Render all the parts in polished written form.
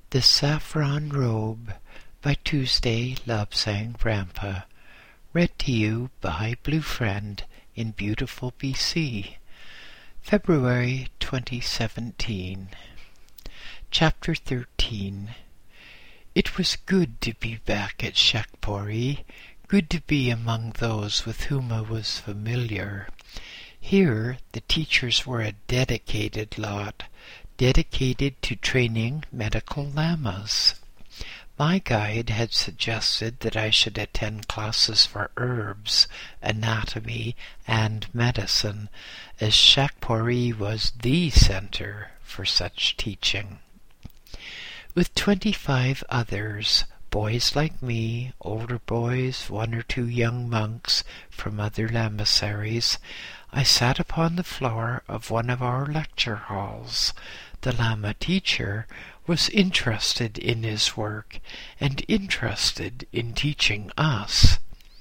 The Saffron Robe by Tuesday Lobsang Rampa. Read to you by Blue Friend in beautiful BC. February 2017. Chapter 13. It was good to be back at Shakpori, good to be among those with whom I was familiar. Here the teachers were a dedicated lot, dedicated to training medical lamas. My guide had suggested that I should attend classes for herbs, anatomy, and medicine, as Shakpori was the center for such teaching. With 25 others, boys like me, older boys, one or two young monks from other lamasseries, I sat upon the floor of one of our lecture halls. The Lama teacher was interested in his work and interested in teaching us.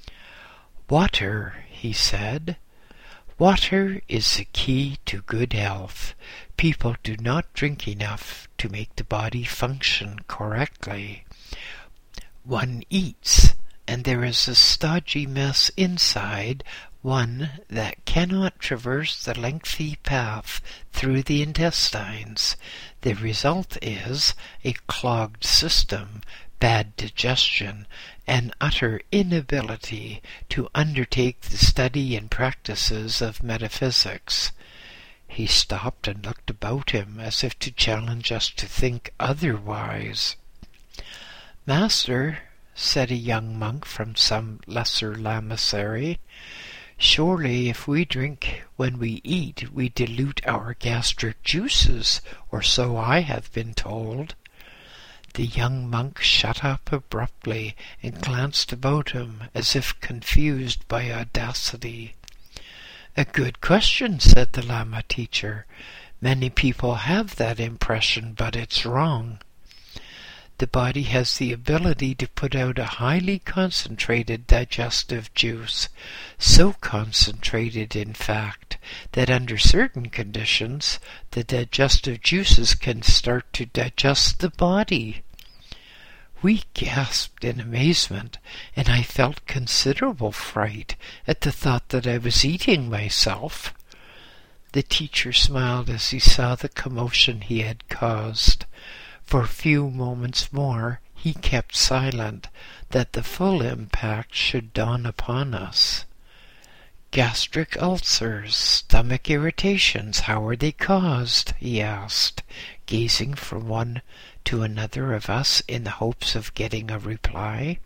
"Water," he said. "Water is the key to good health. People do not drink enough to make the body function correctly. One eats, and there is a stodgy mess inside, one that cannot traverse the lengthy path through the intestines. The result is a clogged system, bad digestion, and utter inability to undertake the study and practices of metaphysics." He stopped and looked about him as if to challenge us to think otherwise. "Master," said a young monk from some lesser lamasery, "surely if we drink when we eat, we dilute our gastric juices, or so I have been told." The young monk shut up abruptly and glanced about him as if confused by audacity. "A good question," said the Lama teacher. "Many people have that impression, but it's wrong. The body has the ability to put out a highly concentrated digestive juice, so concentrated, in fact, that under certain conditions the digestive juices can start to digest the body." We gasped in amazement, and I felt considerable fright at the thought that I was eating myself. The teacher smiled as he saw the commotion he had caused. For a few moments more he kept silent, that the full impact should dawn upon us. "Gastric ulcers, stomach irritations, how are they caused?" he asked, gazing from one to another of us in the hopes of getting a reply.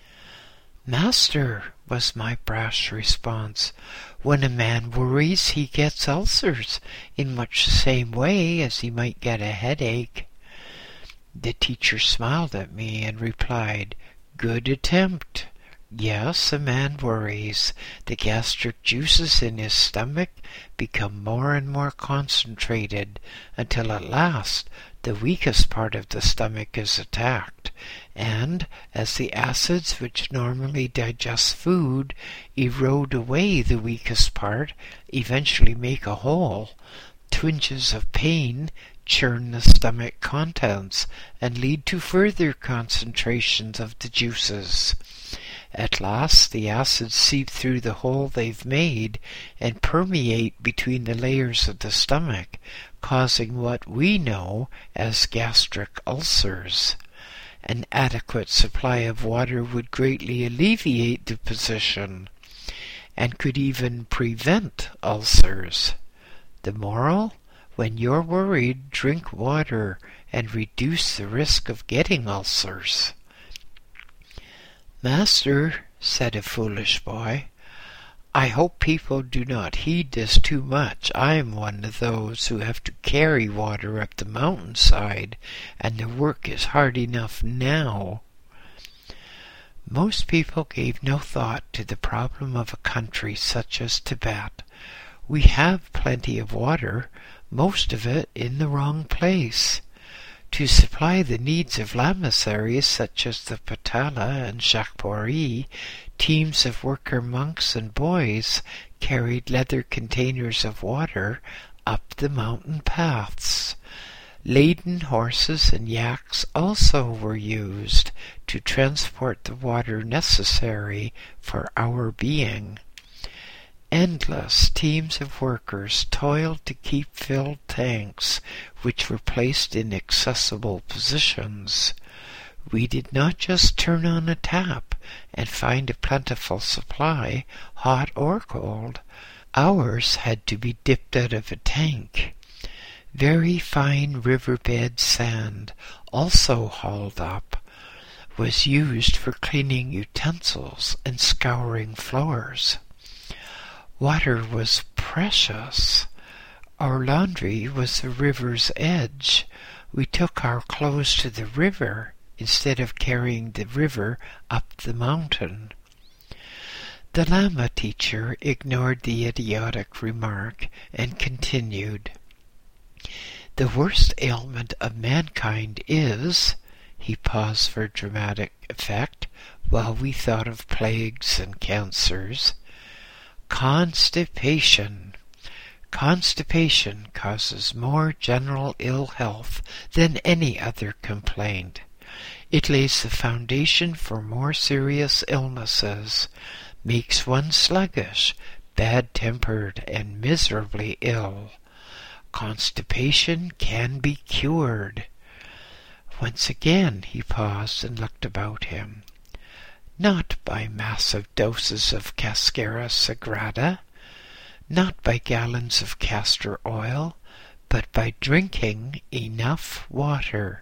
"Master," was my brash response, "when a man worries he gets ulcers, in much the same way as he might get a headache." The teacher smiled at me and replied, "Good attempt. Yes, a man worries. The gastric juices in his stomach become more and more concentrated, until at last the weakest part of the stomach is attacked, and as the acids which normally digest food erode away the weakest part, eventually make a hole, twinges of pain churn the stomach contents and lead to further concentrations of the juices. At last the acids seep through the hole they've made and permeate between the layers of the stomach, causing what we know as gastric ulcers. An adequate supply of water would greatly alleviate the position, and could even prevent ulcers. The moral? When you're worried, drink water and reduce the risk of getting ulcers." "Master," said a foolish boy, "I hope people do not heed this too much. I am one of those who have to carry water up the mountainside, and the work is hard enough now." Most people gave no thought to the problem of a country such as Tibet. We have plenty of water, most of it in the wrong place. To supply the needs of lamasseries such as the Potala and Shakpori, teams of worker monks and boys carried leather containers of water up the mountain paths. Laden horses and yaks also were used to transport the water necessary for our being. Endless teams of workers toiled to keep filled tanks, which were placed in accessible positions. We did not just turn on a tap and find a plentiful supply, hot or cold. Ours had to be dipped out of a tank. Very fine riverbed sand, also hauled up, was used for cleaning utensils and scouring floors. Water was precious. Our laundry was the river's edge. We took our clothes to the river instead of carrying the river up the mountain. The Lama teacher ignored the idiotic remark and continued. The worst ailment of mankind is, he paused for dramatic effect while we thought of plagues and cancers, constipation. Constipation causes more general ill health than any other complaint. It lays the foundation for more serious illnesses, makes one sluggish, bad-tempered, and miserably ill. Constipation can be cured. Once again he paused and looked about him. Not by massive doses of Cascara Sagrada, not by gallons of castor oil, but by drinking enough water.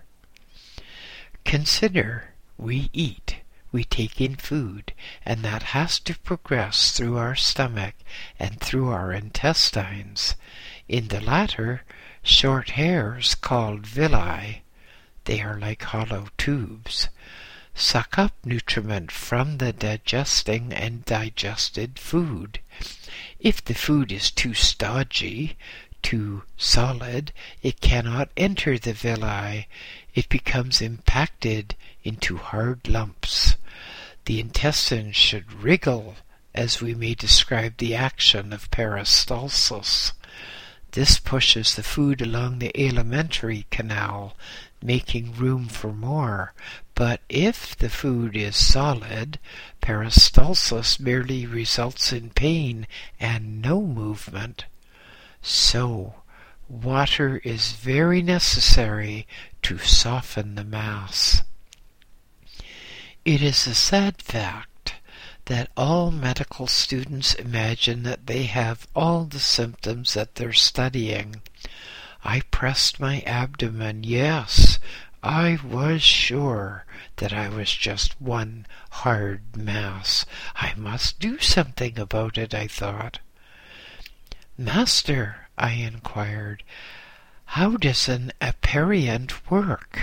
Consider, we eat, we take in food, and that has to progress through our stomach and through our intestines. In the latter, short hairs called villi, they are like hollow tubes, suck up nutriment from the digesting and digested food. If the food is too stodgy, too solid, it cannot enter the villi. It becomes impacted into hard lumps. The intestines should wriggle, as we may describe the action of peristalsis. This pushes the food along the alimentary canal, making room for more. But if the food is solid, peristalsis merely results in pain and no movement. So, water is very necessary to soften the mass. It is a sad fact that all medical students imagine that they have all the symptoms that they're studying. I pressed my abdomen. Yes, I was sure that I was just one hard mass. I must do something about it, I thought. Master, I inquired, how does an aperient work?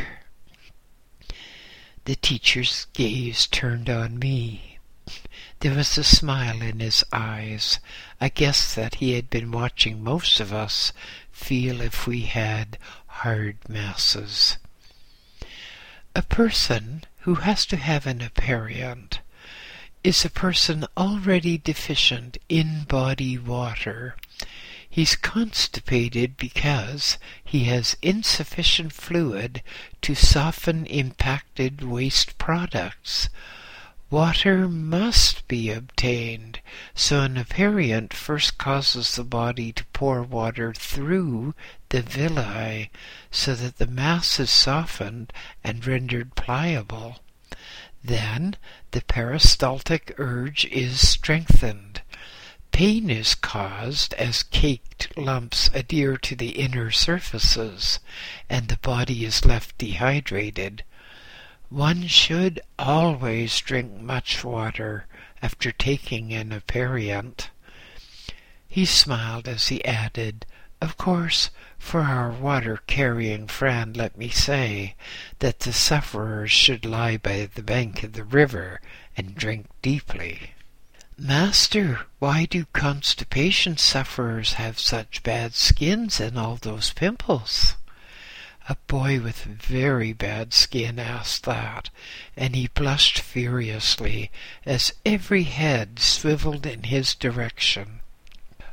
The teacher's gaze turned on me. There was a smile in his eyes. I guessed that he had been watching most of us feel if we had hard masses. A person who has to have an aperient is a person already deficient in body water. He's constipated because he has insufficient fluid to soften impacted waste products. Water must be obtained, so an aperient first causes the body to pour water through the villi so that the mass is softened and rendered pliable. Then the peristaltic urge is strengthened. Pain is caused as caked lumps adhere to the inner surfaces, and the body is left dehydrated. One should always drink much water after taking an aperient. He smiled as he added, Of course, for our water-carrying friend, let me say that the sufferers should lie by the bank of the river and drink deeply. Master, why do constipation sufferers have such bad skins and all those pimples? A boy with very bad skin asked that, and he blushed furiously as every head swiveled in his direction.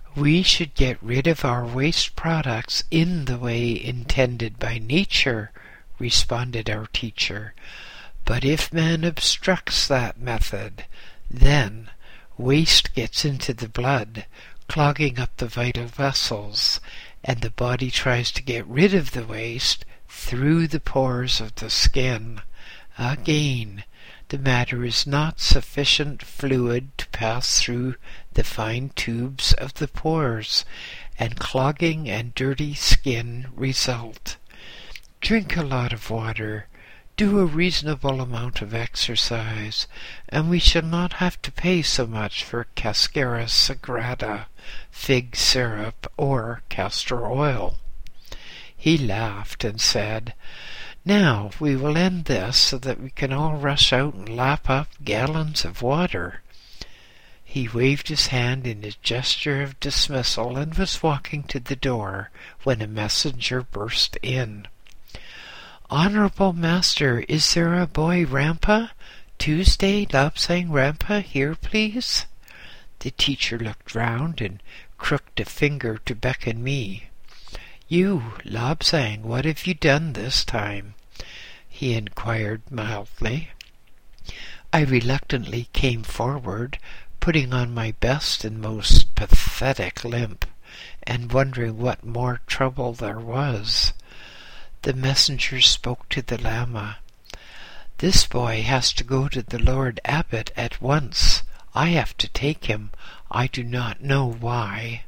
We should get rid of our waste products in the way intended by nature, responded our teacher. But if man obstructs that method, then waste gets into the blood, clogging up the vital vessels, and the body tries to get rid of the waste through the pores of the skin. Again, the matter is not sufficient fluid to pass through the fine tubes of the pores, and clogging and dirty skin result. Drink a lot of water, do a reasonable amount of exercise, and we shall not have to pay so much for Cascara sagrada, fig syrup, or castor oil. He laughed and said, "Now we will end this so that we can all rush out and lap up gallons of water." He waved his hand in a gesture of dismissal and was walking to the door when a messenger burst in. "Honorable Master, is there a boy Rampa? Tuesday, Lapsang Rampa, here, please?" The teacher looked round and crooked a finger to beckon me. "You, Lapsang, what have you done this time?" he inquired mildly. I reluctantly came forward, putting on my best and most pathetic limp, and wondering what more trouble there was. The messenger spoke to the Lama. "This boy has to go to the Lord Abbot at once. I have to take him. I do not know why."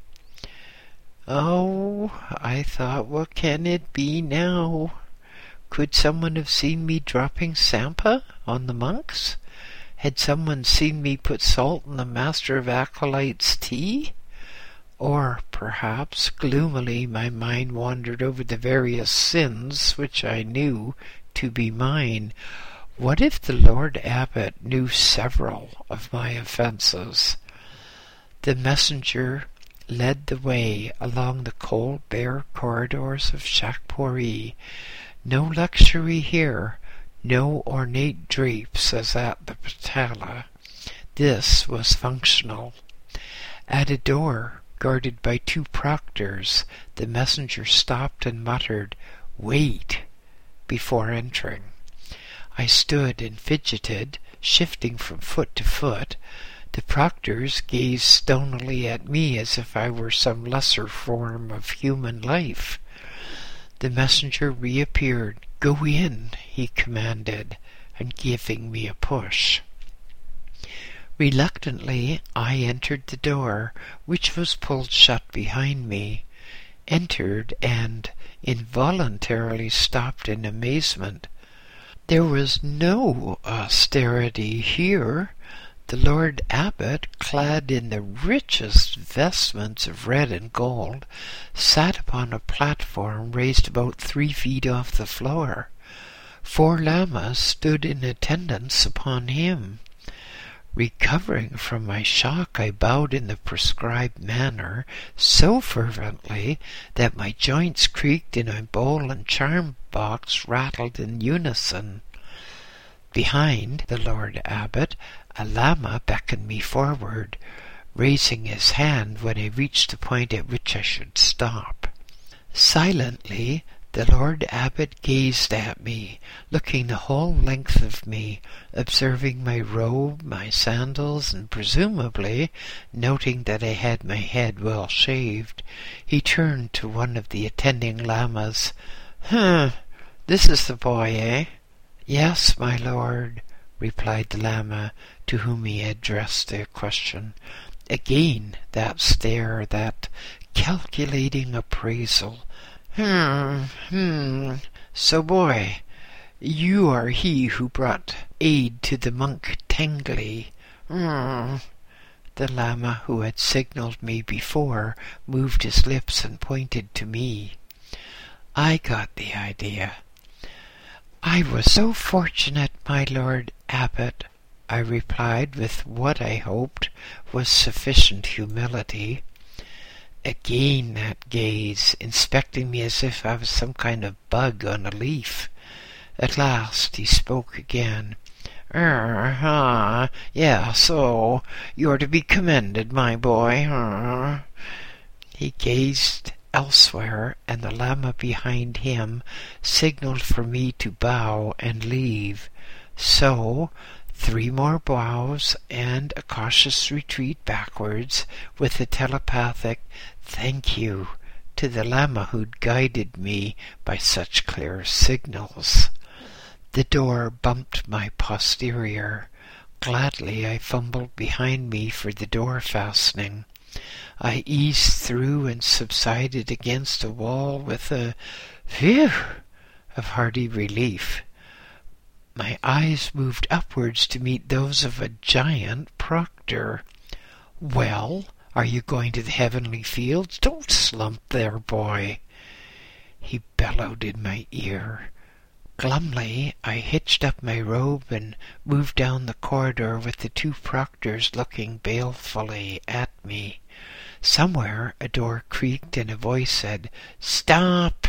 Oh, I thought, what can it be now? Could someone have seen me dropping sampa on the monks? Had someone seen me put salt in the Master of Acolytes' tea? Or, perhaps, gloomily my mind wandered over the various sins which I knew to be mine. What if the Lord Abbot knew several of my offences? The messenger led the way along the cold, bare corridors of Shakpuri. No luxury here, no ornate drapes as at the Patala. This was functional. At a door, guarded by 2 proctors, the messenger stopped and muttered, "Wait," before entering. I stood and fidgeted, shifting from foot to foot. The proctors gazed stonily at me as if I were some lesser form of human life. The messenger reappeared. "Go in," he commanded, and giving me a push. Reluctantly, I entered the door, which was pulled shut behind me, entered, and involuntarily stopped in amazement. There was no austerity here. The Lord Abbot, clad in the richest vestments of red and gold, sat upon a platform raised about 3 feet off the floor. 4 lamas stood in attendance upon him. Recovering from my shock, I bowed in the prescribed manner, so fervently that my joints creaked and my bowl and charm box rattled in unison. Behind the Lord Abbot, a lama beckoned me forward, raising his hand when I reached the point at which I should stop. Silently, the Lord Abbot gazed at me, looking the whole length of me, observing my robe, my sandals, and presumably noting that I had my head well shaved. He turned to one of the attending lamas. This is the boy, eh?" "Yes, my lord," replied the lama, to whom he addressed the question. Again that stare, that calculating appraisal. So, boy, you are he who brought aid to the monk Tengli. The lama, who had signaled me before, moved his lips and pointed to me. I got the idea. "I was so fortunate, my Lord Abbot," I replied with what I hoped was sufficient humility. Again that gaze, inspecting me as if I was some kind of bug on a leaf. At last he spoke again. Yeah, so you're to be commended, my boy. He gazed elsewhere, and the Lama behind him signaled for me to bow and leave. So 3 more bows and a cautious retreat backwards, with a telepathic "thank you" to the Lama who'd guided me by such clear signals. The door bumped my posterior. Gladly I fumbled behind me for the door fastening. I eased through and subsided against a wall with a phew of hearty relief. My eyes moved upwards to meet those of a giant proctor. "Well, are you going to the heavenly fields? Don't slump there, boy." He bellowed in my ear. Glumly I hitched up my robe and moved down the corridor with the 2 proctors looking balefully at me. Somewhere a door creaked and a voice said, "Stop!"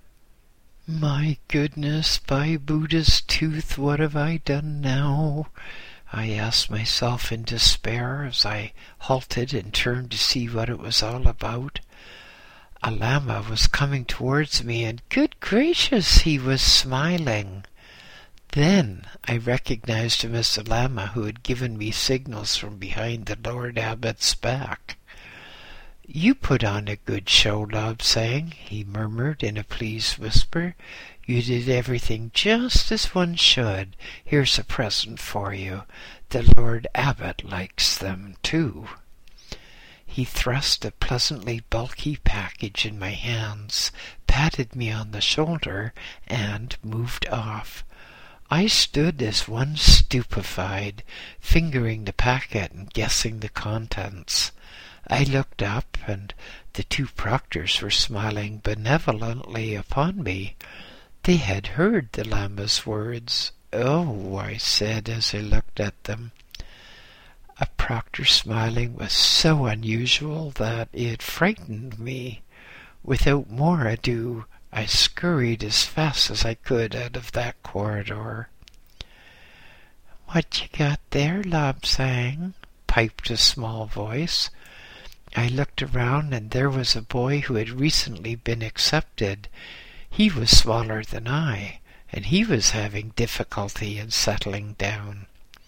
My goodness, by Buddha's tooth, what have I done now? I asked myself in despair as I halted and turned to see what it was all about. A Lama was coming towards me, and good gracious, he was smiling. Then I recognized him as the Lama who had given me signals from behind the Lord Abbot's back. "You put on a good show, Lobsang," he murmured in a pleased whisper. "You did everything just as one should. Here's a present for you. The Lord Abbot likes them, too." He thrust a pleasantly bulky package in my hands, patted me on the shoulder, and moved off. I stood as one stupefied, fingering the packet and guessing the contents. I looked up, and the 2 proctors were smiling benevolently upon me. They had heard the Lama's words. "Oh," I said as I looked at them. A proctor smiling was so unusual that it frightened me. Without more ado, I scurried as fast as I could out of that corridor. "What you got there, Lobsang?" piped a small voice. I looked around, and there was a boy who had recently been accepted. He was smaller than I, and he was having difficulty in settling down.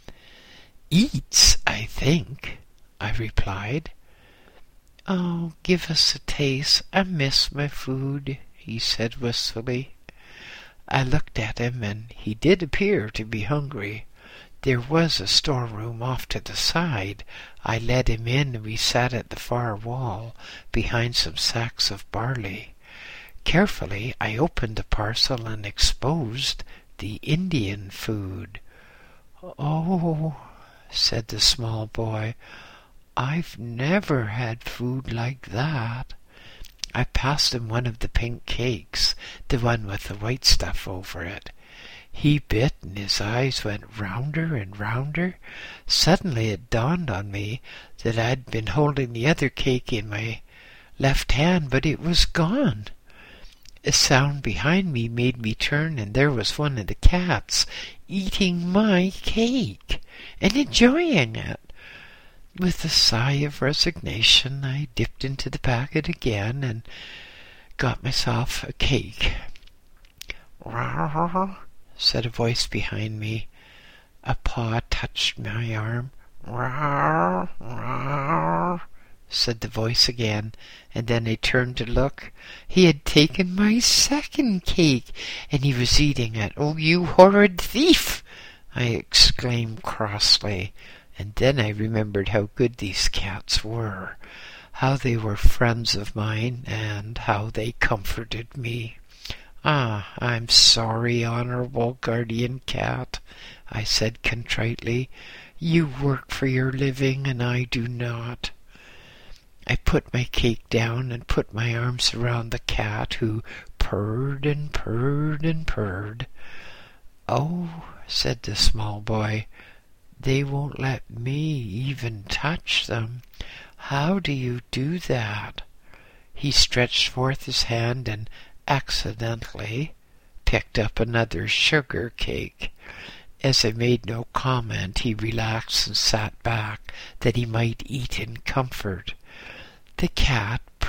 "Eats, I think," I replied. "Oh, give us a taste. I miss my food," he said wistfully. I looked at him, and he did appear to be hungry. There was a storeroom off to the side. I led him in, and we sat at the far wall, behind some sacks of barley. Carefully I opened the parcel and exposed the Indian food. "Oh," said the small boy, "I've never had food like that." I passed him one of the pink cakes, the one with the white stuff over it. He bit, and his eyes went rounder and rounder. Suddenly it dawned on me that I'd been holding the other cake in my left hand, but it was gone. A sound behind me made me turn, and there was one of the cats eating my cake and enjoying it. With a sigh of resignation, I dipped into the packet again and got myself a cake. "Rawr," said a voice behind me. A paw touched my arm. "Rawr, rawr," said the voice again, and then I turned to look. He had taken my second cake, and he was eating it. "Oh, you horrid thief!" I exclaimed crossly, and then I remembered how good these cats were, how they were friends of mine, and how they comforted me. "Ah, I'm sorry, honorable guardian cat," I said contritely. "You work for your living, and I do not." I put my cake down and put my arms around the cat, who purred and purred and purred. "Oh," said the small boy, "they won't let me even touch them. How do you do that?" He stretched forth his hand and accidentally picked up another sugar cake. As I made no comment, he relaxed and sat back that he might eat in comfort. The cat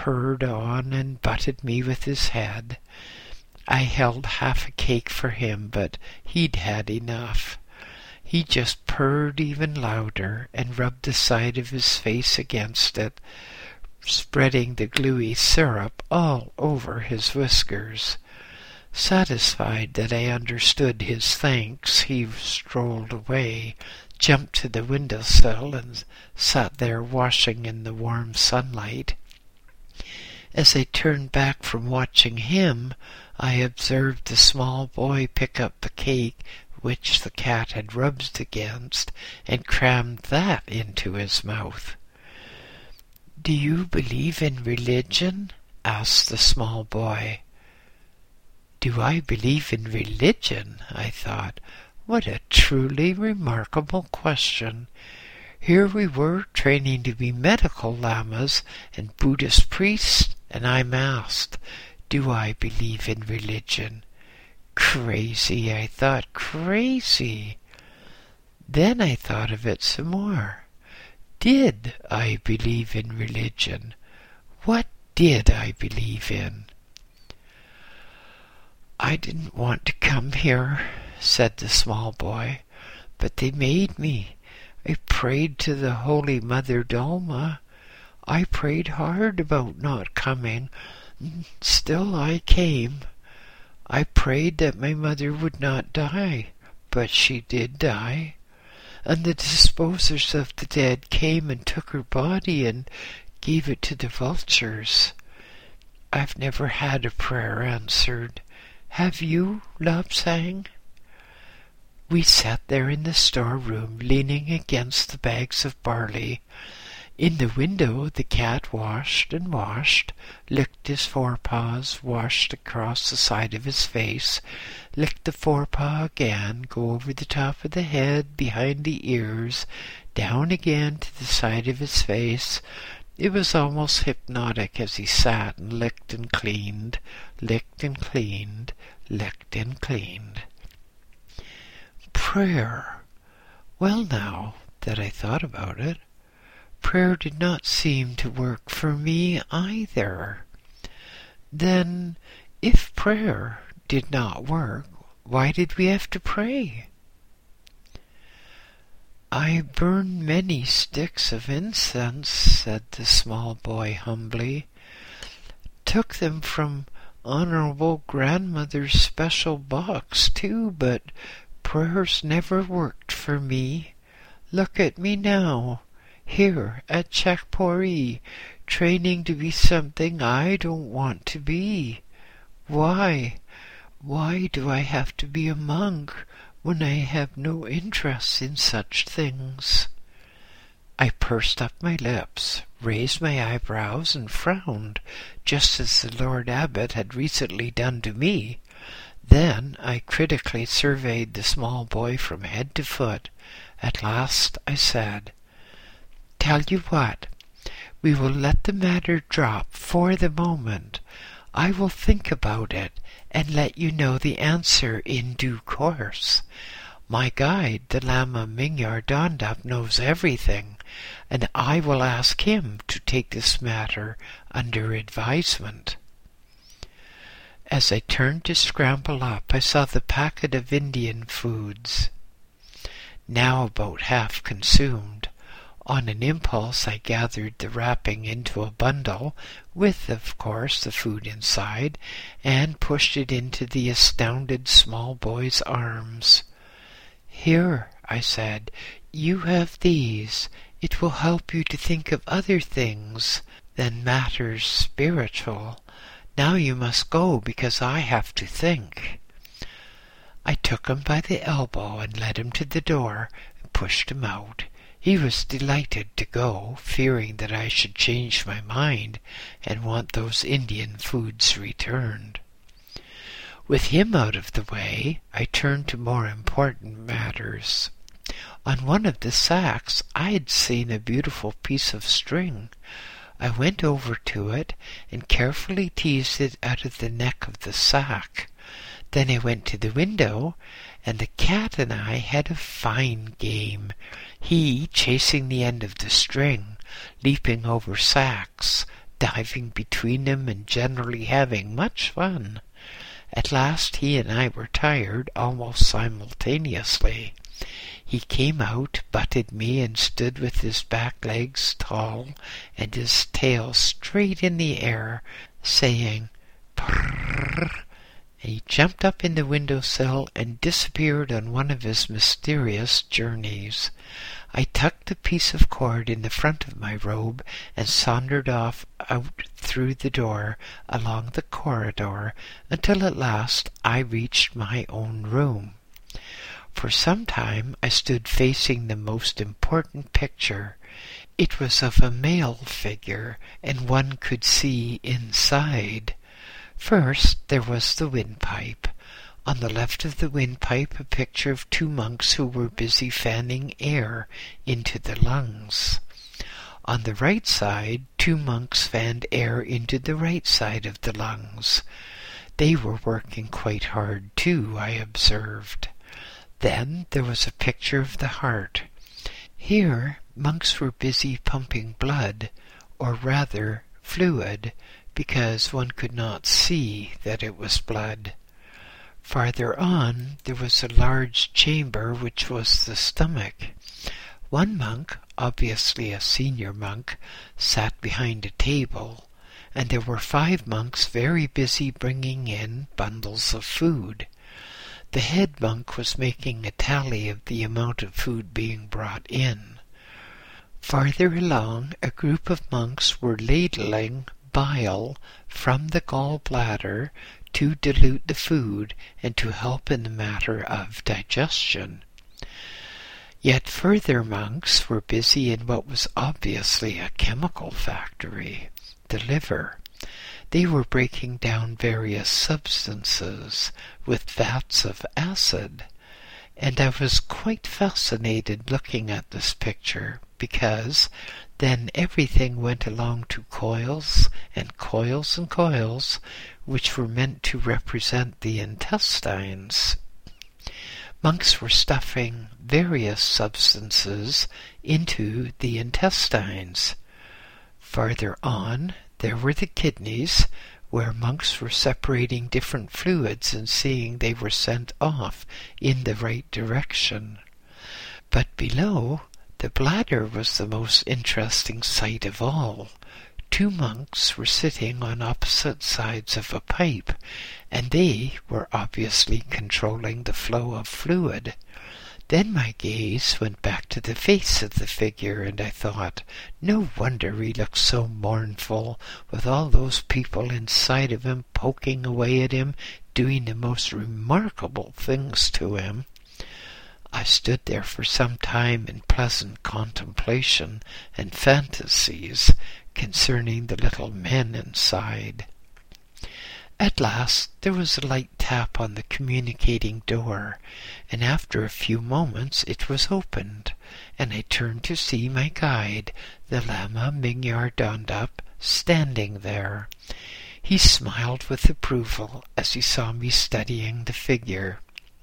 purred on and butted me with his head. I held half a cake for him, but he'd had enough. He just purred even louder and rubbed the side of his face against it, spreading the gluey syrup all over his whiskers. Satisfied that I understood his thanks, he strolled away, jumped to the windowsill, and sat there washing in the warm sunlight. As I turned back from watching him, I observed the small boy pick up the cake which the cat had rubbed against, and crammed that into his mouth. "Do you believe in religion?" asked the small boy. Do I believe in religion? I thought. What a truly remarkable question. Here we were training to be medical lamas and Buddhist priests, and I'm asked, do I believe in religion? Crazy, I thought, crazy. Then I thought of it some more. Did I believe in religion? What did I believe in? I didn't want to come here, said the small boy, but they made me. I prayed to the Holy Mother Dalma. I prayed hard about not coming. Still I came. I prayed that my mother would not die, but she did die. And the disposers of the dead came and took her body and gave it to the vultures. I've never had a prayer answered. Have you, Lobsang? We sat there in the storeroom, leaning against the bags of barley. In the window the cat washed and washed, licked his forepaws, washed across the side of his face, licked the forepaw again, go over the top of the head, behind the ears, down again to the side of his face. It was almost hypnotic as he sat and licked and cleaned, licked and cleaned, licked and cleaned. Prayer. Well, now that I thought about it, prayer did not seem to work for me either. Then, if prayer did not work, why did we have to pray? I burned many sticks of incense, said the small boy humbly. Took them from Honorable Grandmother's special box, too, but prayers never worked for me. Look at me now, here at Chakpori, training to be something I don't want to be. Why do I have to be a monk when I have no interest in such things? I pursed up my lips, raised my eyebrows, and frowned, just as the Lord Abbot had recently done to me. Then I critically surveyed the small boy from head to foot. At last I said, Tell you what, we will let the matter drop for the moment. I will think about it and let you know the answer in due course. My guide, the Lama Mingyar Dondap, knows everything, and I will ask him to take this matter under advisement. As I turned to scramble up, I saw the packet of Indian foods, now about half consumed. On an impulse, I gathered the wrapping into a bundle, with, of course, the food inside, and pushed it into the astounded small boy's arms. Here, I said, you have these. It will help you to think of other things than matters spiritual. Now you must go, because I have to think. I took him by the elbow and led him to the door and pushed him out. He was delighted to go, fearing that I should change my mind and want those Indian foods returned. With him out of the way, I turned to more important matters. On one of the sacks I had seen a beautiful piece of string. I went over to it and carefully teased it out of the neck of the sack. Then I went to the window, and the cat and I had a fine game, he chasing the end of the string, leaping over sacks, diving between them and generally having much fun. At last he and I were tired almost simultaneously. He came out, butted me, and stood with his back legs tall and his tail straight in the air, saying, "Prrrr." He jumped up in the windowsill and disappeared on one of his mysterious journeys. I tucked a piece of cord in the front of my robe and sauntered off out through the door along the corridor until at last I reached my own room. For some time I stood facing the most important picture. It was of a male figure, and one could see inside. First there was the windpipe. On the left of the windpipe a picture of two monks who were busy fanning air into the lungs. On the right side, two monks fanned air into the right side of the lungs. They were working quite hard too, I observed. Then there was a picture of the heart. Here monks were busy pumping blood, or rather fluid, because one could not see that it was blood. Farther on there was a large chamber which was the stomach. One monk, obviously a senior monk, sat behind a table, and there were 5 monks very busy bringing in bundles of food. The head monk was making a tally of the amount of food being brought in. Farther along, a group of monks were ladling bile from the gallbladder to dilute the food and to help in the matter of digestion. Yet further monks were busy in what was obviously a chemical factory, the liver. They were breaking down various substances with vats of acid, and I was quite fascinated looking at this picture, because then everything went along to coils and coils and coils, which were meant to represent the intestines. Monks were stuffing various substances into the intestines. Farther on, there were the kidneys, where monks were separating different fluids and seeing they were sent off in the right direction. But below, the bladder was the most interesting sight of all. 2 monks were sitting on opposite sides of a pipe, and they were obviously controlling the flow of fluid. Then my gaze went back to the face of the figure, and I thought, no wonder he looked so mournful, with all those people inside of him poking away at him, doing the most remarkable things to him. I stood there for some time in pleasant contemplation and fantasies concerning the little men inside. At last there was a light tap on the communicating door, and after a few moments it was opened, and I turned to see my guide, the Lama Mingyar Dondap, standing there. He smiled with approval as he saw me studying the figure.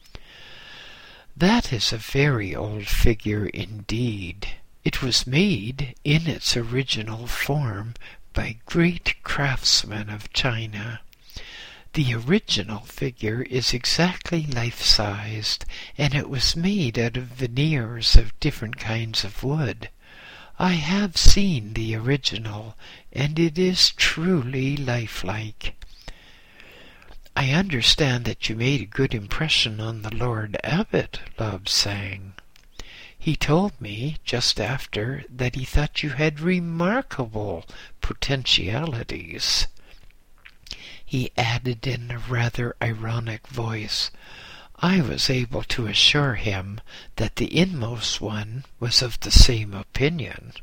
"That is a very old figure indeed. It was made in its original form by great craftsmen of China. The original figure is exactly life-sized, and it was made out of veneers of different kinds of wood. I have seen the original, and it is truly lifelike. I understand that you made a good impression on the Lord Abbot," Love sang. "He told me just after that he thought you had remarkable potentialities." He added in a rather ironic voice. I was able to assure him that the inmost one was of the same opinion.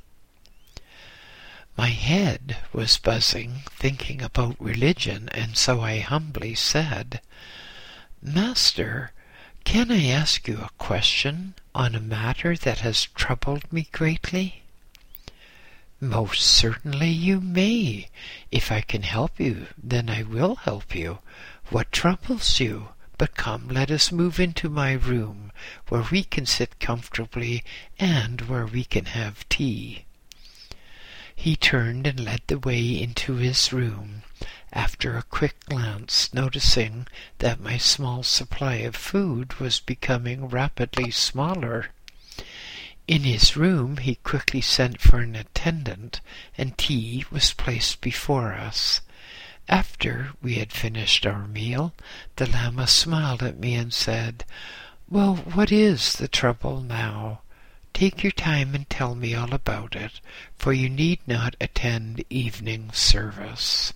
My head was buzzing, thinking about religion, and so I humbly said, "Master, can I ask you a question on a matter that has troubled me greatly?" "Most certainly you may. If I can help you, then I will help you. What troubles you? But come, let us move into my room, where we can sit comfortably and where we can have tea." He turned and led the way into his room, after a quick glance noticing that my small supply of food was becoming rapidly smaller. In his room he quickly sent for an attendant, and tea was placed before us. After we had finished our meal, the Lama smiled at me and said, "Well, what is the trouble now? Take your time and tell me all about it, for you need not attend evening service."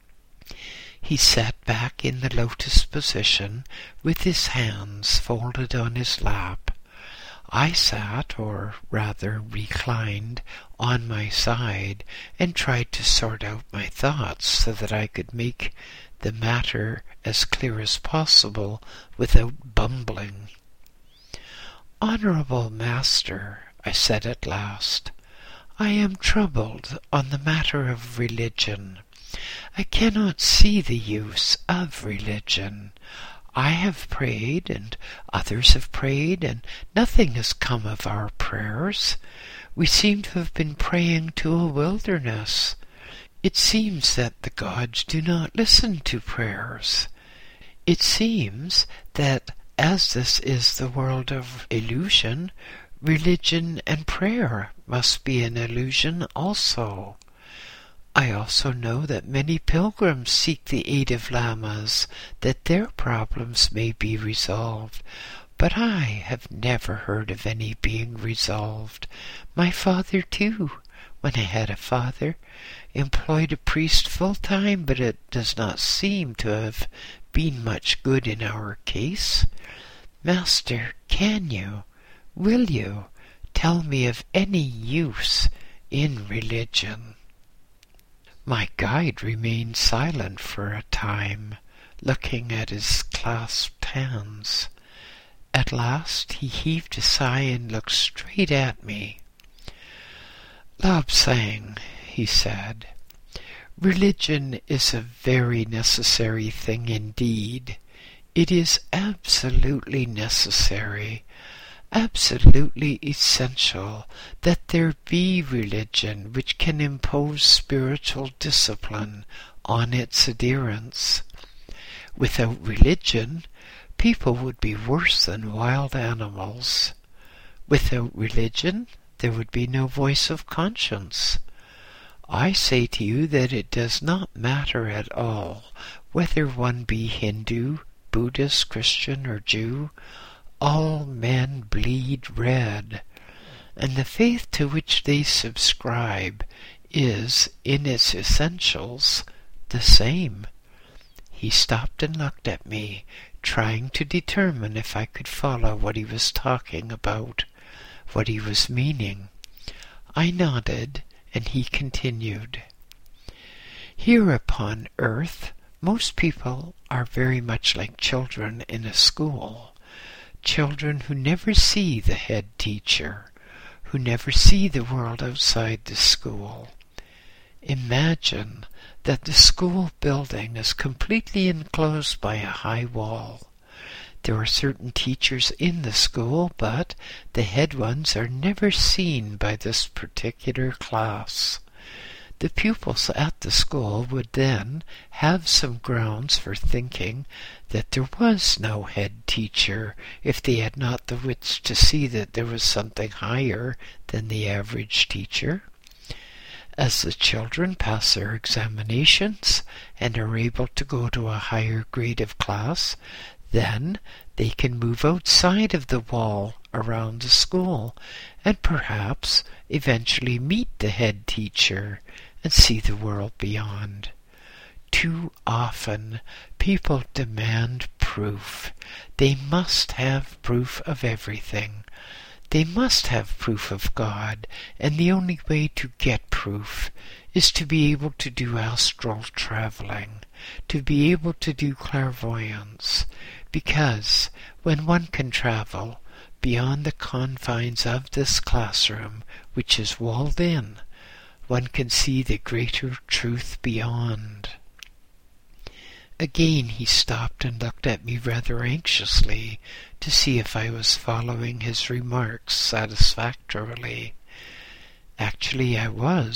He sat back in the lotus position with his hands folded on his lap. I sat, or rather reclined, on my side and tried to sort out my thoughts so that I could make the matter as clear as possible without bumbling. "Honorable Master," I said at last, "I am troubled on the matter of religion. I cannot see the use of religion. I have prayed, and others have prayed, and nothing has come of our prayers. We seem to have been praying to a wilderness. It seems that the gods do not listen to prayers. It seems that, as this is the world of illusion, religion and prayer must be an illusion also. I also know that many pilgrims seek the aid of lamas, that their problems may be resolved, but I have never heard of any being resolved. My father, too, when I had a father, employed a priest full time, but it does not seem to have been much good in our case. Master, will you tell me of any use in religion?" My guide remained silent for a time, looking at his clasped hands. At last he heaved a sigh and looked straight at me. "Lobsang," he said, "religion is a very necessary thing indeed. It is absolutely necessary, absolutely essential, that there be religion which can impose spiritual discipline on its adherents. Without religion, people would be worse than wild animals. Without religion, there would be no voice of conscience. I say to you that it does not matter at all whether one be Hindu, Buddhist, Christian, or Jew. All men bleed red, and the faith to which they subscribe is, in its essentials, the same." He stopped and looked at me, trying to determine if I could follow what he was talking about, what he was meaning. I nodded, and he continued. "Here upon earth, most people are very much like children in a school. Children who never see the head teacher, who never see the world outside the school. Imagine that the school building is completely enclosed by a high wall. There are certain teachers in the school, but the head ones are never seen by this particular class. The pupils at the school would then have some grounds for thinking that there was no head teacher if they had not the wits to see that there was something higher than the average teacher. As the children pass their examinations and are able to go to a higher grade of class, then they can move outside of the wall around the school and perhaps eventually meet the head teacher and see the world beyond. Too often people demand proof. They must have proof of everything. They must have proof of God, and the only way to get proof is to be able to do astral traveling, to be able to do clairvoyance, because when one can travel beyond the confines of this classroom, which is walled in, one can see the greater truth beyond." Again he stopped and looked at me rather anxiously to see if I was following his remarks satisfactorily. Actually I was,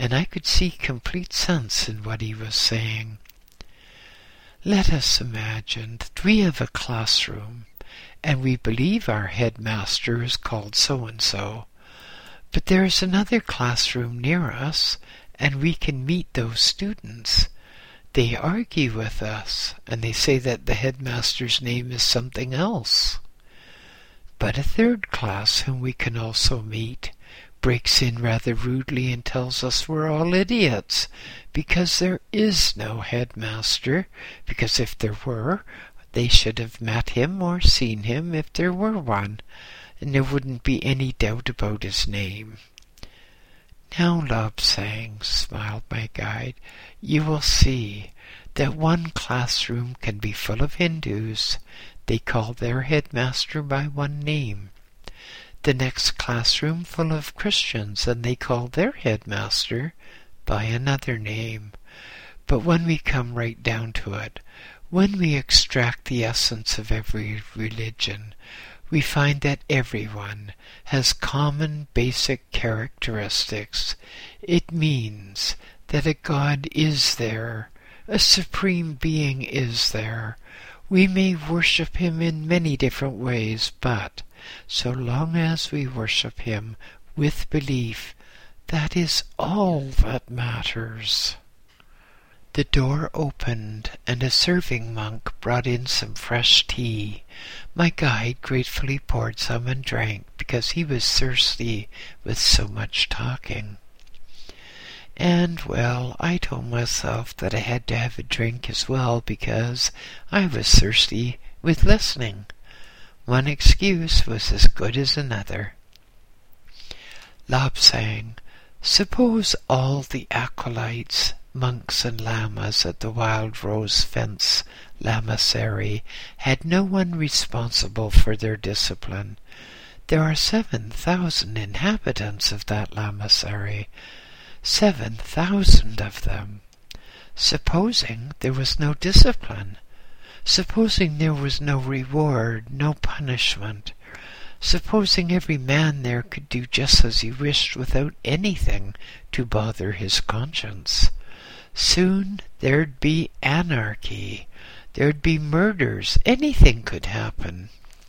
and I could see complete sense in what he was saying. Let us imagine that we have a classroom, and we believe our headmaster is called so-and-so, but there is another classroom near us, and we can meet those students. They argue with us, and they say that the headmaster's name is something else. But a third class, whom we can also meet, breaks in rather rudely and tells us we're all idiots, because there is no headmaster, because if there were, they should have met him or seen him if there were one, and there wouldn't be any doubt about his name. Now, Lobsang, smiled my guide, you will see that one classroom can be full of Hindus. They call their headmaster by one name. The next classroom full of Christians, and they call their headmaster by another name. But when we come right down to it, when we extract the essence of every religion, we find that everyone has common basic characteristics. It means that a God is there, a supreme being is there. We may worship him in many different ways, but so long as we worship him with belief, that is all that matters. The door opened, and a serving monk brought in some fresh tea. My guide gratefully poured some and drank, because he was thirsty with so much talking. And, well, I told myself that I had to have a drink as well, because I was thirsty with listening. One excuse was as good as another. Lobsang, suppose all the acolytes, monks and lamas at the Wild Rose Fence lamasery had no one responsible for their discipline. There are 7,000 inhabitants of that lamasery, 7,000 of them. Supposing there was no discipline, supposing there was no reward, no punishment, supposing every man there could do just as he wished without anything to bother his conscience, soon there'd be anarchy, there'd be murders, anything could happen.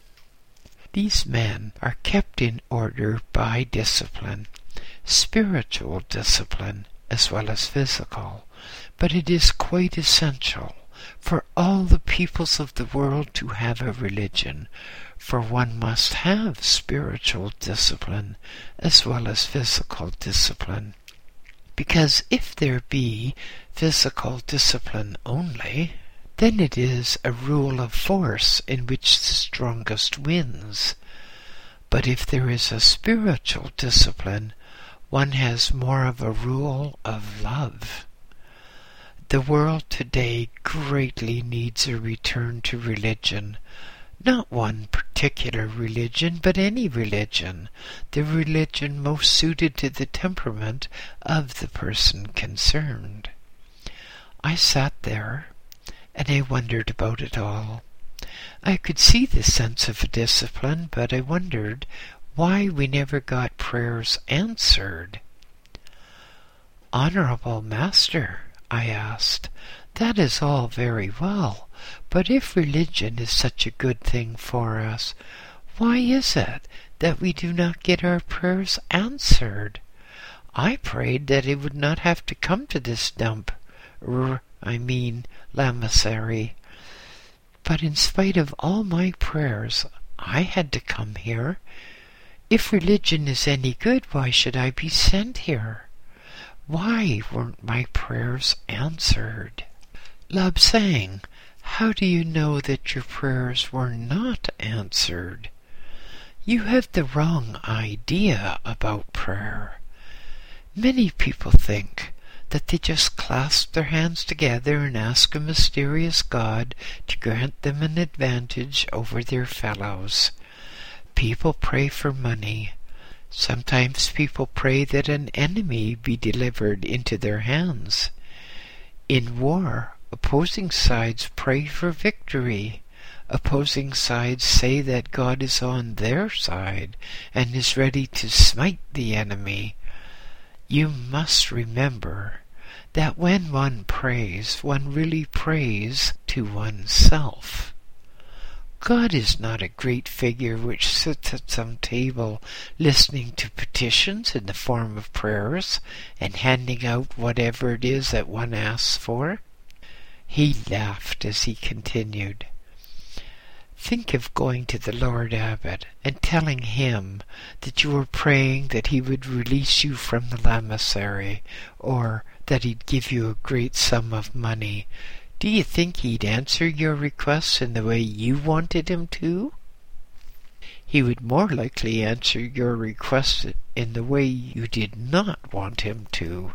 These men are kept in order by discipline, spiritual discipline as well as physical, but it is quite essential for all the peoples of the world to have a religion, for one must have spiritual discipline as well as physical discipline. Because if there be physical discipline only, then it is a rule of force in which the strongest wins. But if there is a spiritual discipline, one has more of a rule of love. The world today greatly needs a return to religion, not one particular religion, but any religion, the religion most suited to the temperament of the person concerned. I sat there, and I wondered about it all. I could see the sense of a discipline, but I wondered why we never got prayers answered. "Honorable Master," I asked, "that is all very well, but if religion is such a good thing for us, why is it that we do not get our prayers answered? I prayed that I would not have to come to this lamasery. But in spite of all my prayers, I had to come here. If religion is any good, why should I be sent here? Why weren't my prayers answered?" "Lobsang, how do you know that your prayers were not answered? You have the wrong idea about prayer. Many people think that they just clasp their hands together and ask a mysterious God to grant them an advantage over their fellows. People pray for money. Sometimes people pray that an enemy be delivered into their hands. In war, opposing sides pray for victory. Opposing sides say that God is on their side and is ready to smite the enemy. You must remember that when one prays, one really prays to oneself. God is not a great figure which sits at some table listening to petitions in the form of prayers and handing out whatever it is that one asks for. He laughed as he continued. Think of going to the Lord Abbot and telling him that you were praying that he would release you from the lamasery, or that he'd give you a great sum of money. Do you think he'd answer your requests in the way you wanted him to? He would more likely answer your requests in the way you did not want him to.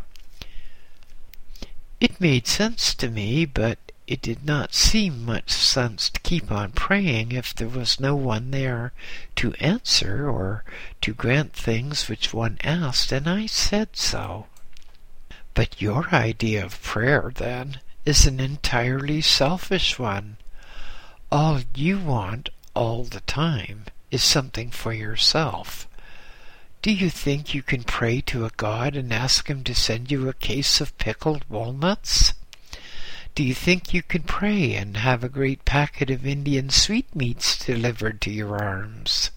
It made sense to me, but it did not seem much sense to keep on praying if there was no one there to answer or to grant things which one asked, and I said so. But your idea of prayer, then, is an entirely selfish one. All you want all the time is something for yourself. Do you think you can pray to a god and ask him to send you a case of pickled walnuts? Do you think you can pray and have a great packet of Indian sweetmeats delivered to your arms?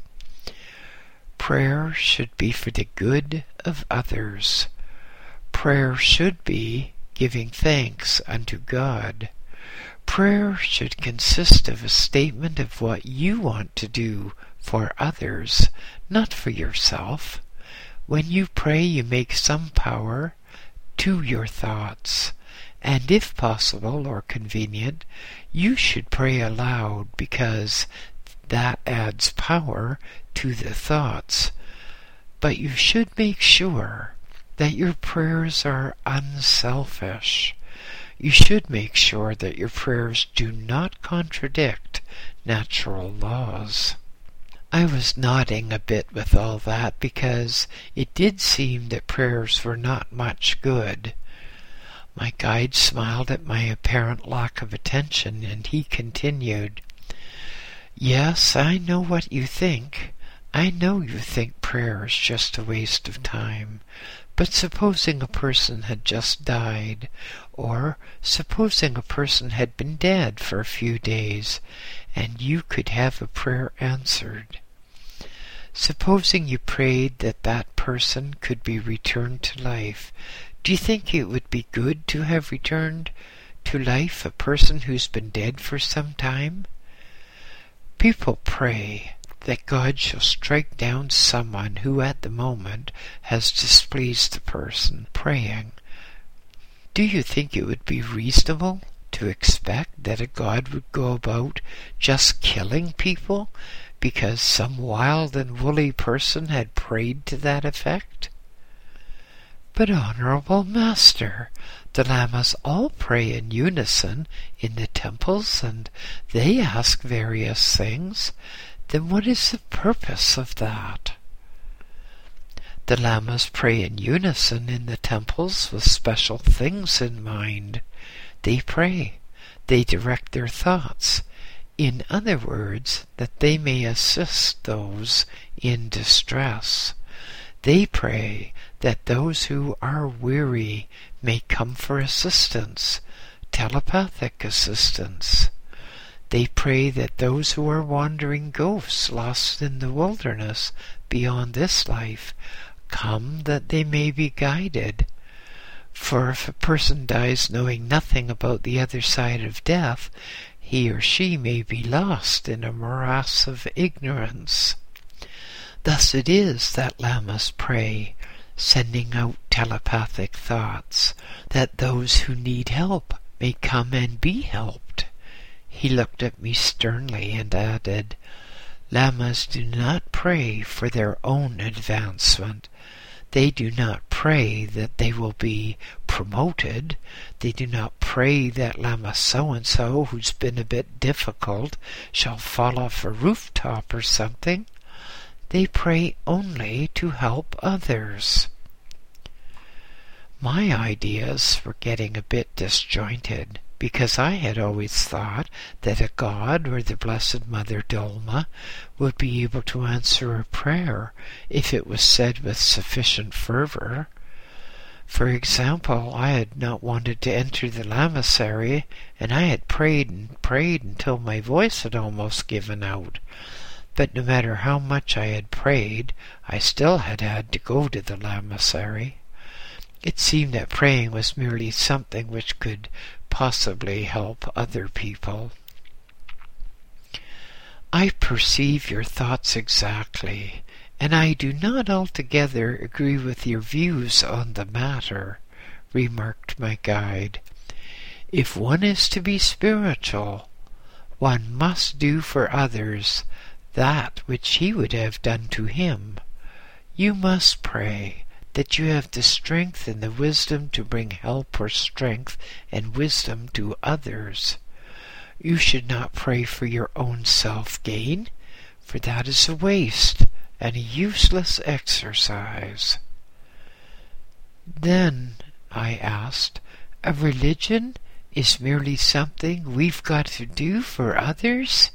Prayer should be for the good of others. Prayer should be giving thanks unto God. Prayer should consist of a statement of what you want to do for others, not for yourself. When you pray, you make some power to your thoughts, and if possible or convenient, you should pray aloud, because that adds power to the thoughts. But you should make sure that your prayers are unselfish. You should make sure that your prayers do not contradict natural laws. I was nodding a bit with all that because it did seem that prayers were not much good. My guide smiled at my apparent lack of attention, and he continued, "Yes, I know what you think. I know you think prayer is just a waste of time. But supposing a person had just died, or supposing a person had been dead for a few days, and you could have a prayer answered. Supposing you prayed that that person could be returned to life, do you think it would be good to have returned to life a person who's been dead for some time? People pray that God shall strike down someone who at the moment has displeased the person praying. Do you think it would be reasonable to expect that a God would go about just killing people because some wild and woolly person had prayed to that effect? But, Honorable Master, the Lamas all pray in unison in the temples, and they ask various things. Then what is the purpose of that? The Lamas pray in unison in the temples with special things in mind. They pray. They direct their thoughts. In other words, that they may assist those in distress. They pray that those who are weary may come for assistance, telepathic assistance. They pray that those who are wandering ghosts lost in the wilderness beyond this life come that they may be guided. For if a person dies knowing nothing about the other side of death, he or she may be lost in a morass of ignorance. Thus it is that Lamas pray, sending out telepathic thoughts, that those who need help may come and be helped. He looked at me sternly and added, Lamas do not pray for their own advancement. They do not pray that they will be promoted. They do not pray that Lama so-and-so, who's been a bit difficult, shall fall off a rooftop or something. They pray only to help others. My ideas were getting a bit disjointed, because I had always thought that a god or the Blessed Mother Dolma would be able to answer a prayer if it was said with sufficient fervor. For example, I had not wanted to enter the lamasery, and I had prayed and prayed until my voice had almost given out. But no matter how much I had prayed, I still had had to go to the lamasery. It seemed that praying was merely something which could possibly help other people. I perceive your thoughts exactly, and I do not altogether agree with your views on the matter, remarked my guide. If one is to be spiritual, one must do for others that which he would have done to him. You must pray that you have the strength and the wisdom to bring help or strength and wisdom to others. You should not pray for your own self-gain, for that is a waste and a useless exercise. Then, I asked, a religion is merely something we've got to do for others?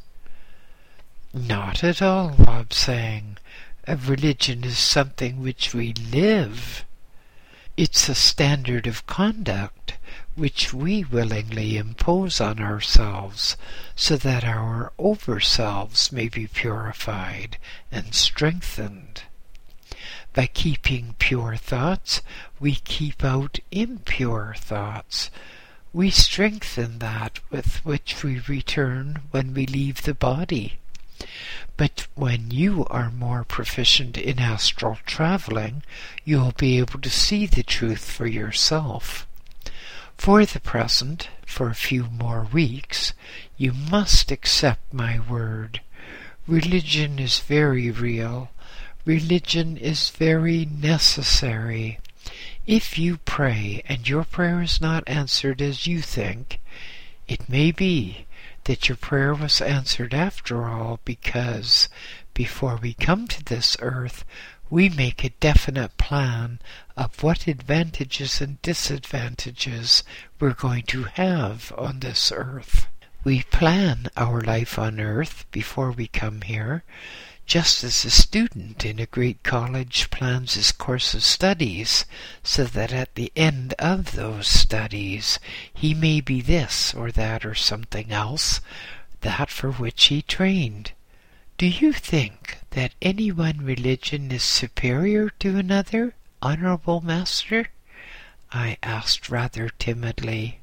Not at all, Lobsang. A religion is something which we live. It's a standard of conduct which we willingly impose on ourselves, so that our over-selves may be purified and strengthened. By keeping pure thoughts, we keep out impure thoughts. We strengthen that with which we return when we leave the body. But when you are more proficient in astral traveling, you'll be able to see the truth for yourself. For the present, for a few more weeks, you must accept my word. Religion is very real. Religion is very necessary. If you pray and your prayer is not answered as you think, it may be that your prayer was answered after all, because before we come to this earth, we make a definite plan of what advantages and disadvantages we're going to have on this earth. We plan our life on earth before we come here, just as a student in a great college plans his course of studies, so that at the end of those studies he may be this or that or something else, that for which he trained. Do you think that any one religion is superior to another, Honorable Master? I asked rather timidly.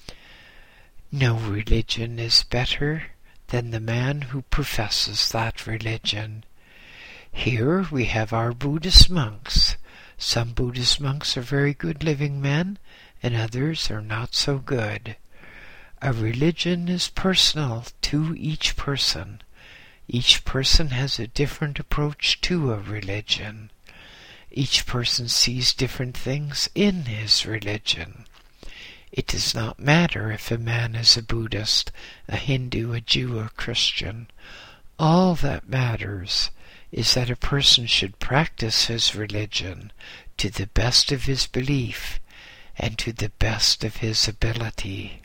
No religion is better than the man who professes that religion. Here we have our Buddhist monks. Some Buddhist monks are very good living men, and others are not so good. A religion is personal to each person. Each person has a different approach to a religion. Each person sees different things in his religion. It does not matter if a man is a Buddhist, a Hindu, a Jew, a Christian. All that matters is that a person should practice his religion to the best of his belief and to the best of his ability.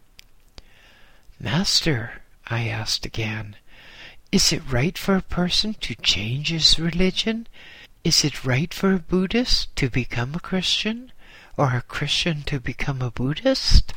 Master, I asked again, is it right for a person to change his religion? Is it right for a Buddhist to become a Christian, or a Christian to become a Buddhist?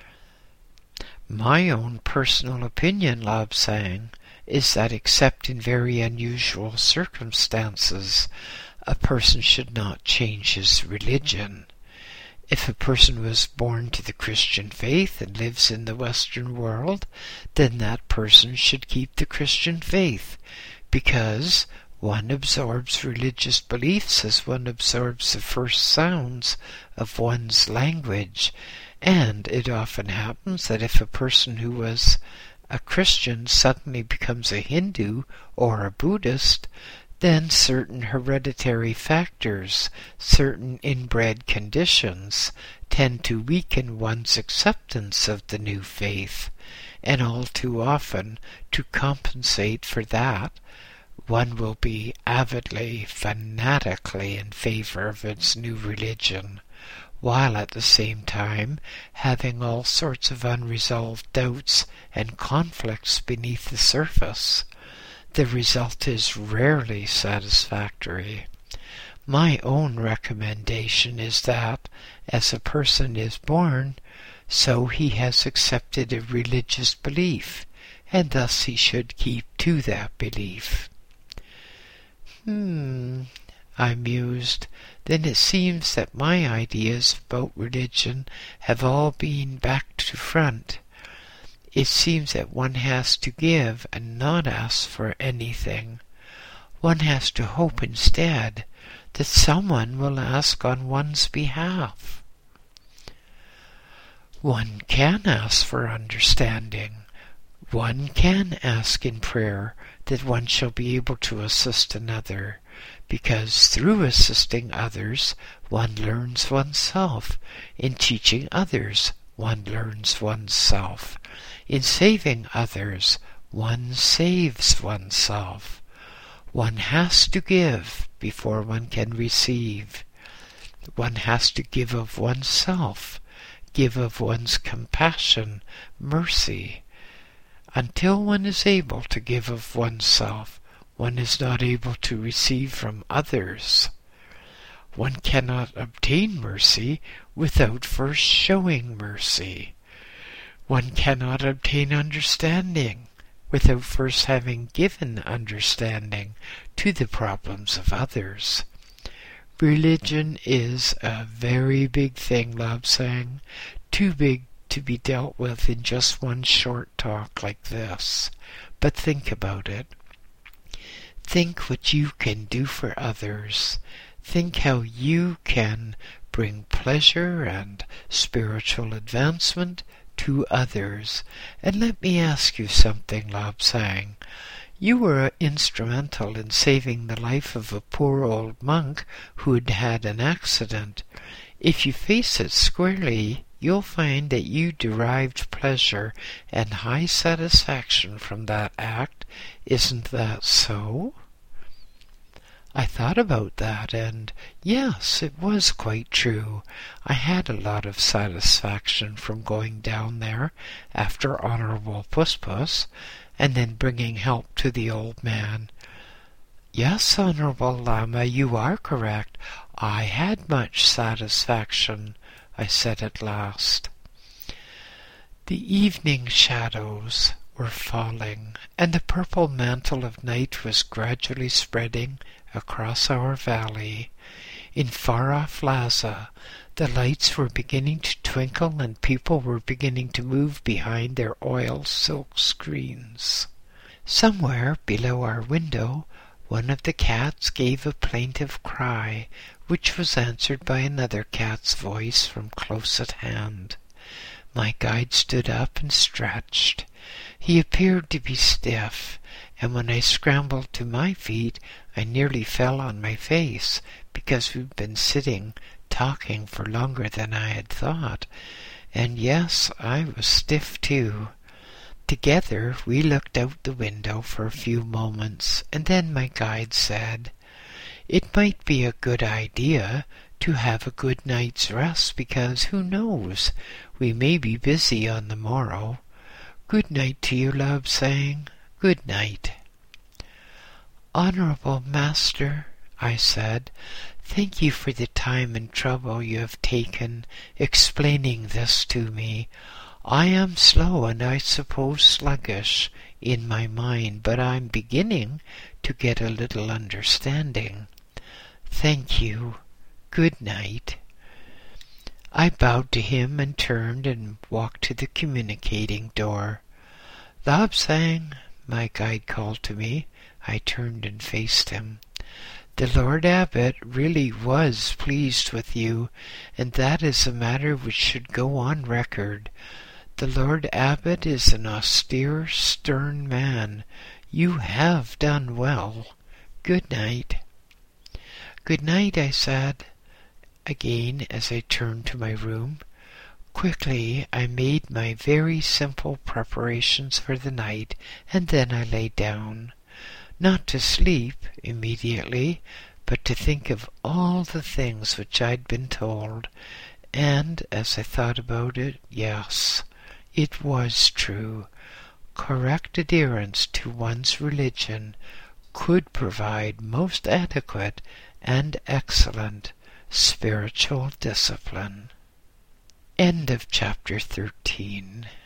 My own personal opinion, Lobsang, is that except in very unusual circumstances, a person should not change his religion. If a person was born to the Christian faith and lives in the Western world, then that person should keep the Christian faith, because one absorbs religious beliefs as one absorbs the first sounds of one's language, and it often happens that if a person who was a Christian suddenly becomes a Hindu or a Buddhist, then certain hereditary factors, certain inbred conditions, tend to weaken one's acceptance of the new faith, and all too often, to compensate for that, one will be avidly, fanatically in favor of its new religion, while at the same time having all sorts of unresolved doubts and conflicts beneath the surface. The result is rarely satisfactory. My own recommendation is that, as a person is born, so he has accepted a religious belief, and thus he should keep to that belief. I mused. Then it seems that my ideas about religion have all been back to front. It seems that one has to give and not ask for anything. One has to hope instead that someone will ask on one's behalf. One can ask for understanding. One can ask in prayer that one shall be able to assist another, because through assisting others one learns oneself. In teaching others one learns oneself. In saving others one saves oneself. One has to give before one can receive. One has to give of oneself, give of one's compassion, mercy. Until one is able to give of oneself, one is not able to receive from others. One cannot obtain mercy without first showing mercy. One cannot obtain understanding without first having given understanding to the problems of others. Religion is a very big thing, Lobsang, too big to be dealt with in just one short talk like this. But think about it. Think what you can do for others. Think how you can bring pleasure and spiritual advancement to others. And let me ask you something, Lobsang. You were instrumental in saving the life of a poor old monk who'd had an accident. If you face it squarely, you'll find that you derived pleasure and high satisfaction from that act. Isn't that so? I thought about that, and yes, it was quite true. I had a lot of satisfaction from going down there after Honorable Puss-Puss, and then bringing help to the old man. Yes, Honorable Lama, you are correct. I had much satisfaction, I said at last. The evening shadows were falling, and the purple mantle of night was gradually spreading across our valley. In far-off Lhasa, the lights were beginning to twinkle, and people were beginning to move behind their oil silk screens. Somewhere below our window, one of the cats gave a plaintive cry, which was answered by another cat's voice from close at hand. My guide stood up and stretched. He appeared to be stiff, and when I scrambled to my feet, I nearly fell on my face, because we'd been sitting talking for longer than I had thought. And yes, I was stiff too. Together we looked out the window for a few moments, and then my guide said, "It might be a good idea to have a good night's rest, because who knows, we may be busy on the morrow. Good night to you, Lobsang. Good night." "Honorable Master," I said, "thank you for the time and trouble you have taken explaining this to me. I am slow and I suppose sluggish in my mind, but I'm beginning to get a little understanding. Thank you. Good night." I bowed to him and turned and walked to the communicating door. "Lobsang," my guide called to me. I turned and faced him. "The Lord Abbot really was pleased with you, and that is a matter which should go on record. The Lord Abbot is an austere, stern man. You have done well. Good night." "Good night," I said again as I turned to my room. Quickly I made my very simple preparations for the night, and then I lay down. Not to sleep immediately, but to think of all the things which I'd been told. And as I thought about it, yes, it was true. Correct adherence to one's religion could provide most adequate and excellent spiritual discipline. End of chapter 13.